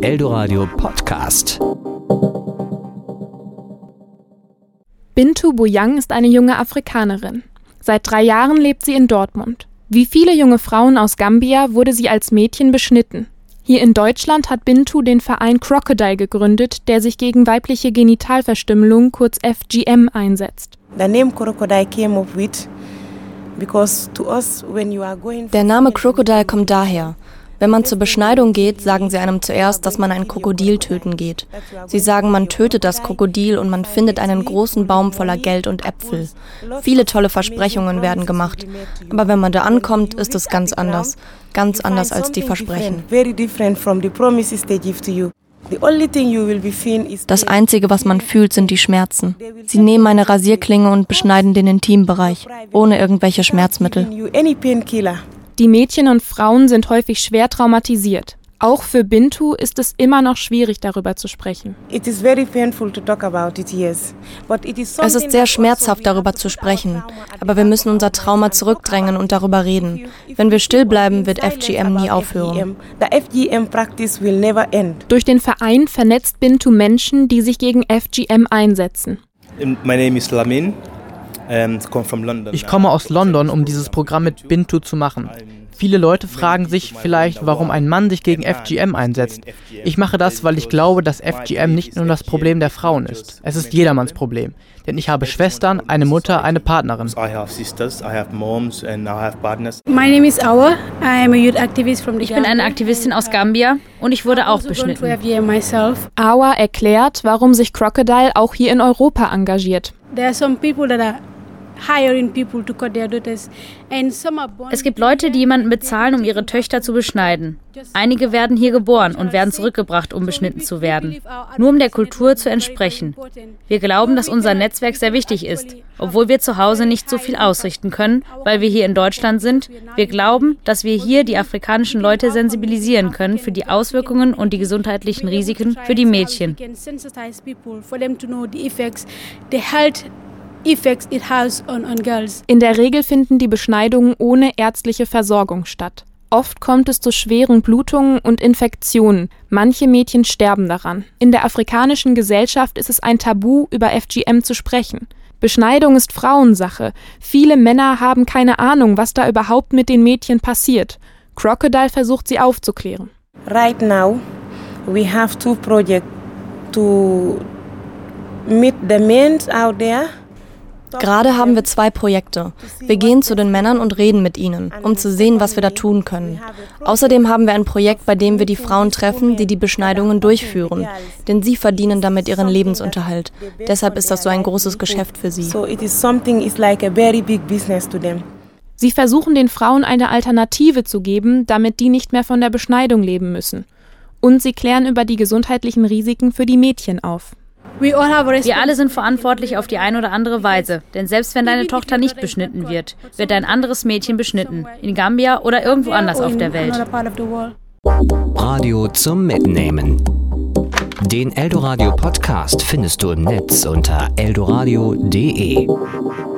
Eldoradio Podcast. Bintu Bojang ist eine junge Afrikanerin. Seit 3 Jahren lebt sie in Dortmund. Wie viele junge Frauen aus Gambia wurde sie als Mädchen beschnitten. Hier in Deutschland hat Bintu den Verein Crocodile gegründet, der sich gegen weibliche Genitalverstümmelung, kurz FGM, einsetzt. Der Name Crocodile kommt daher. Wenn man zur Beschneidung geht, sagen sie einem zuerst, dass man ein Krokodil töten geht. Sie sagen, man tötet das Krokodil und man findet einen großen Baum voller Geld und Äpfel. Viele tolle Versprechungen werden gemacht. Aber wenn man da ankommt, ist es ganz anders. Ganz anders als die Versprechen. Das Einzige, was man fühlt, sind die Schmerzen. Sie nehmen eine Rasierklinge und beschneiden den Intimbereich, ohne irgendwelche Schmerzmittel. Die Mädchen und Frauen sind häufig schwer traumatisiert. Auch für Bintu ist es immer noch schwierig, darüber zu sprechen. Es ist sehr schmerzhaft, darüber zu sprechen. Aber wir müssen unser Trauma zurückdrängen und darüber reden. Wenn wir still bleiben, wird FGM nie aufhören. Durch den Verein vernetzt Bintu Menschen, die sich gegen FGM einsetzen. Ich komme aus London, um dieses Programm mit Bintu zu machen. Viele Leute fragen sich vielleicht, warum ein Mann sich gegen FGM einsetzt. Ich mache das, weil ich glaube, dass FGM nicht nur das Problem der Frauen ist. Es ist jedermanns Problem. Denn ich habe Schwestern, eine Mutter, eine Partnerin. Ich bin eine Aktivistin aus Gambia und ich wurde auch beschnitten. Awa erklärt, warum sich Crocodile auch hier in Europa engagiert. Es gibt Leute, die jemanden bezahlen, um ihre Töchter zu beschneiden. Einige werden hier geboren und werden zurückgebracht, um beschnitten zu werden. Nur um der Kultur zu entsprechen. Wir glauben, dass unser Netzwerk sehr wichtig ist, obwohl wir zu Hause nicht so viel ausrichten können, weil wir hier in Deutschland sind. Wir glauben, dass wir hier die afrikanischen Leute sensibilisieren können für die Auswirkungen und die gesundheitlichen Risiken für die Mädchen. In der Regel finden die Beschneidungen ohne ärztliche Versorgung statt. Oft kommt es zu schweren Blutungen und Infektionen. Manche Mädchen sterben daran. In der afrikanischen Gesellschaft ist es ein Tabu, über FGM zu sprechen. Beschneidung ist Frauensache. Viele Männer haben keine Ahnung, was da überhaupt mit den Mädchen passiert. Crocodile versucht, sie aufzuklären. Right now, we have 2 projects to meet the men out there. Gerade haben wir 2 Projekte. Wir gehen zu den Männern und reden mit ihnen, um zu sehen, was wir da tun können. Außerdem haben wir ein Projekt, bei dem wir die Frauen treffen, die die Beschneidungen durchführen. Denn sie verdienen damit ihren Lebensunterhalt. Deshalb ist das so ein großes Geschäft für sie. Sie versuchen den Frauen eine Alternative zu geben, damit die nicht mehr von der Beschneidung leben müssen. Und sie klären über die gesundheitlichen Risiken für die Mädchen auf. Wir alle sind verantwortlich auf die eine oder andere Weise. Denn selbst wenn deine Tochter nicht beschnitten wird, wird ein anderes Mädchen beschnitten. In Gambia oder irgendwo anders auf der Welt. Radio zum Mitnehmen. Den Eldoradio Podcast findest du im Netz unter eldoradio.de.